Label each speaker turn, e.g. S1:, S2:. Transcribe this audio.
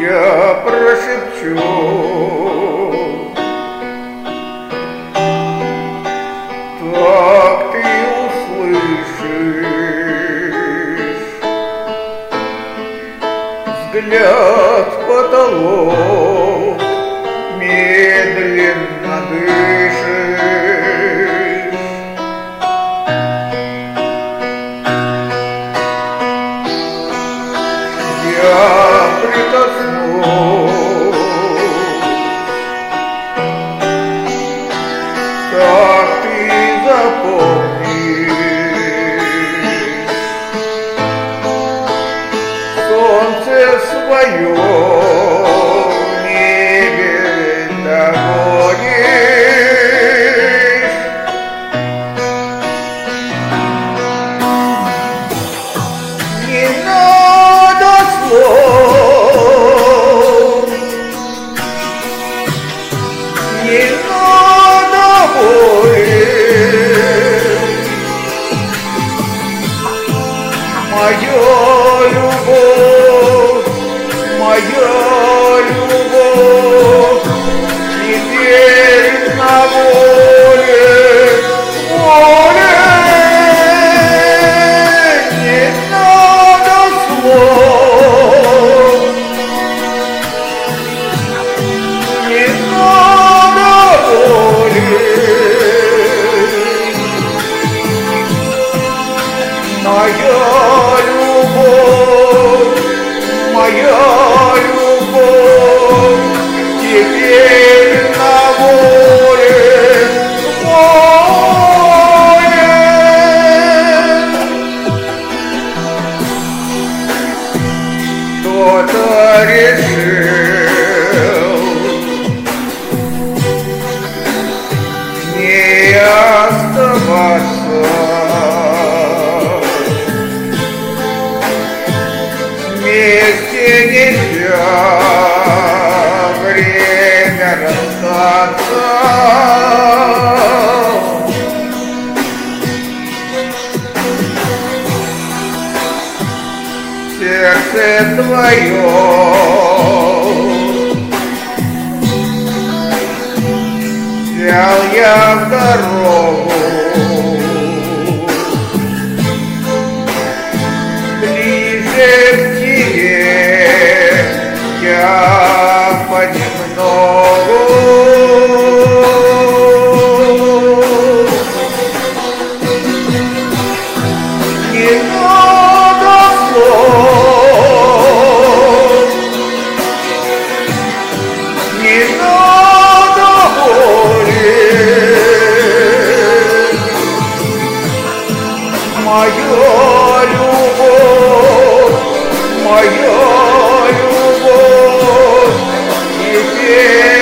S1: я прошепчу. Так ты услышишь взгляд в потолок, медленно дышишь. Я прикоснусь, так ты запомнишь солнце свое в небе догонишь. Не надо слов, не надо боли. Моя любовь, теперь на воле, не надо слов, не надо боли. Моя любовь, теперь на воле, кто-то решил не оставаться. Вместе нельзя время расстаться. Сердце твое взял я в дорогу, ближе к тебе я понемногу. Не надо слов, не надо боли. Моя любовь, теперь